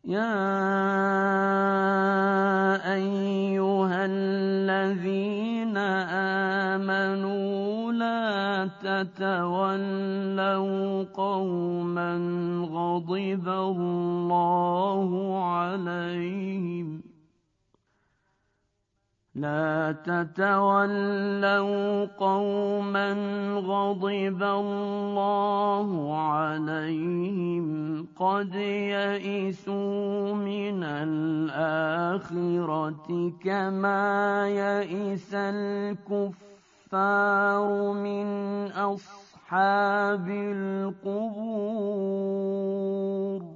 يَا أَيُّهَا الَّذِينَ آمَنُوا لَا تَتَوَلَّوْا قَوْمًا غَضِبَ اللَّهُ عَلَيْهِمْ قَدْ يَئِسُوا مِنَ الْآخِرَةِ كَمَا يَئِسَ الْكُفَّارُ مِنْ أَصْحَابِ الْقُبُورِ